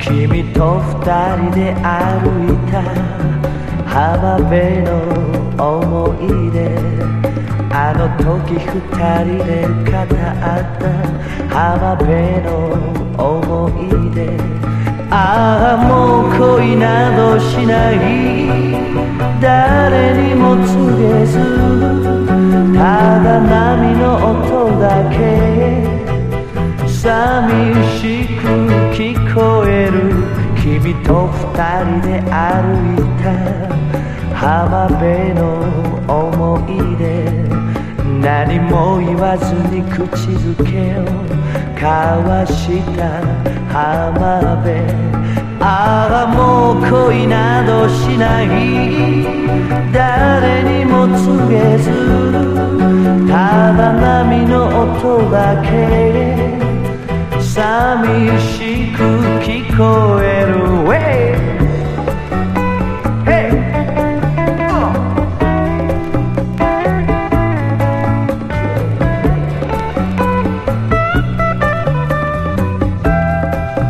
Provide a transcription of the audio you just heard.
君と二人で歩いた浜辺の思い出、あの時二人で語った浜辺の思い出。ああもう恋などしない、誰にも告げず、ただ波の音だけ寂しく聞こえる。君と二人で歩いた浜辺の思い出、何も言わずに口づけを交わした浜辺。ああもう恋などしない、誰にも告げず、ただ波の音だけ寂しく聞こえる。